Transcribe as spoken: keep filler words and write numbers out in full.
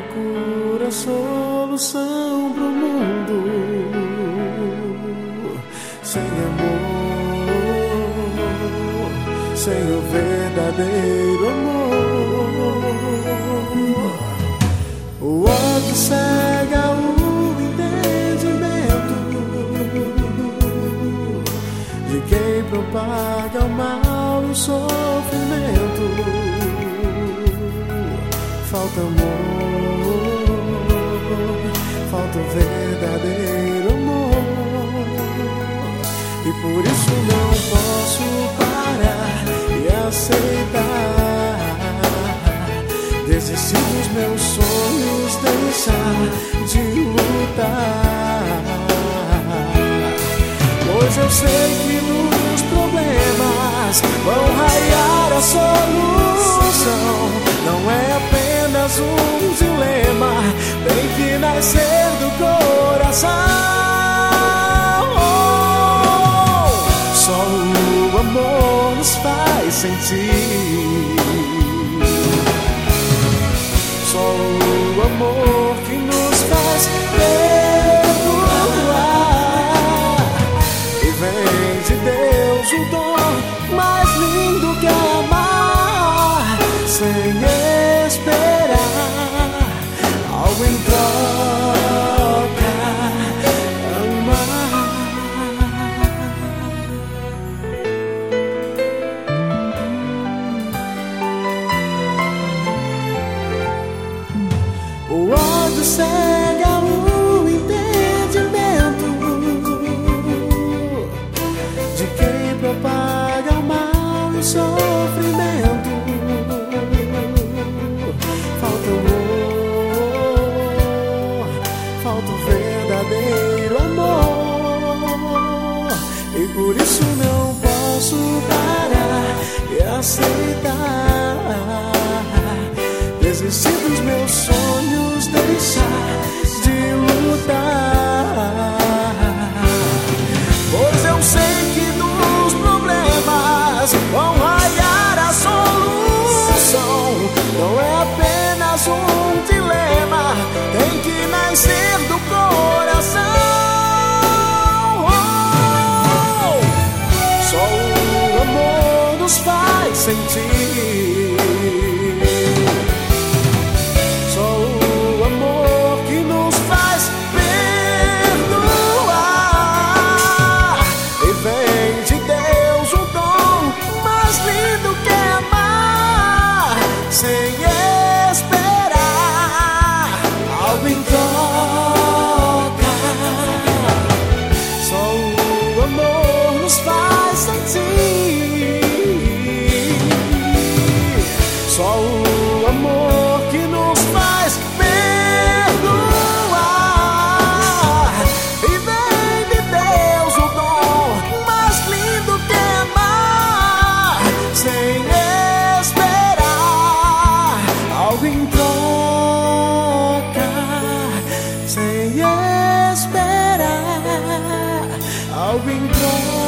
procura solução pro mundo sem amor, sem o verdadeiro amor. O ódio cega o entendimento de quem propaga o mal e o sofrimento. Falta amor, falta o verdadeiro amor. E por isso não posso parar e aceitar, desistir dos meus sonhos, deixar de lutar. Pois eu sei que nos problemas vão raiar a solução. Não é apenas um dilema, tem que nascer do coração. Só o amor nos faz sentir, só o amor que nos faz perdoar. E vem de Deus o dom mais lindo que amar, sem esperar algo em troca, amar. O ódio cega o entendimento de quem propaga o mal e o sofrimento. Falta amor, falta o verdadeiro amor. E por isso não posso parar e aceitar, desistir dos meus sonhos, deixar de lutar. Pois eu sei que nos problemas vão raiar a solução. Não é apenas um dilema, tem que nascer do coração. Só o amor nos faz sentir, só o amor que nos faz perdoar. E vem de Deus o dom mais lindo que amar, sem esperar algo em troca. Só o amor nos faz sentir, só o amor que nos faz perdoar. E vem de Deus o dom mais lindo que amar, sem esperar algo em troca, sem esperar algo em troca.